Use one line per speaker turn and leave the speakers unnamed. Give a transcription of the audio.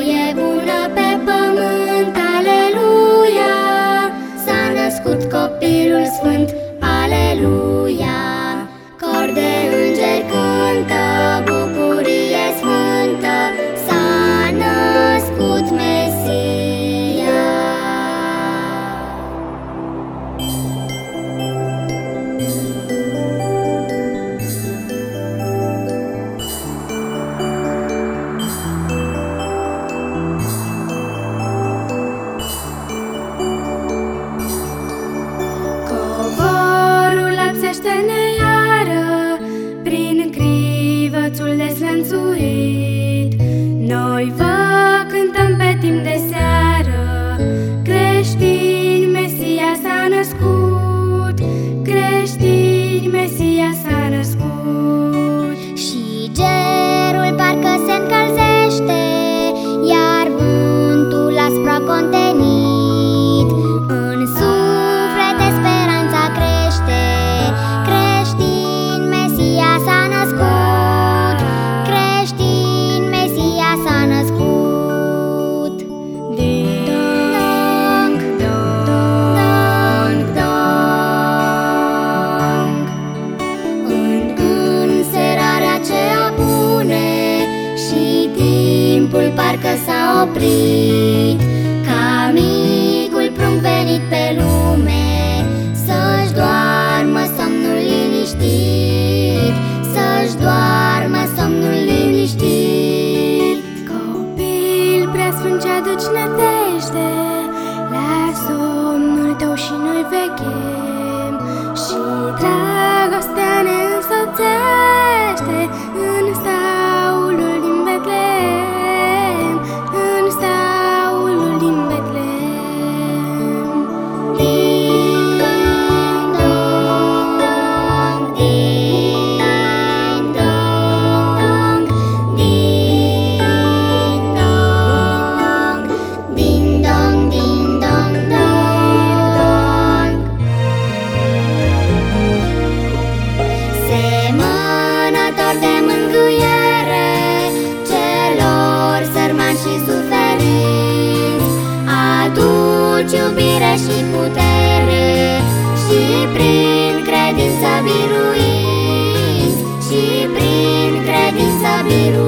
voie bună pe pământ, aleluia. S-a născut copilul sfânt, aleluia. Cor de îngeri cântă, bucurie sfântă, s-a născut Mesia.
Lăpsește-ne iară prin crivățul deslănțuit. Noi vă cântăm pe timp de seară, creștini, Mesia s-a născut, creștini, Mesia s-a născut.
Și cerul parcă se încălzește, iar vântul aspru a contenit. În suflete speranța crește, creștin, Mesia s-a născut, creștin, Mesia s-a născut.
Ding dong, dong, dong, dong.
În serarea ce apune și timpul parcă s-a oprit, ca micul prunc venit pe lume să-și doarmă somnul liniștit, să-și doarmă somnul liniștit.
Copil preasfânt ce aduci nădejde, la somnul tău și noi veghem, și dragostea ne însoțește în staulul din Betlehem, în staulul din Betlehem.
Ding dong, ding dong, ding dong, ding dong, ding dong, dong. Semănător de mângâiere celor sărmani și suferiți, aduci iubire și putere, și prin credință biruiți, și prin credință biruiți.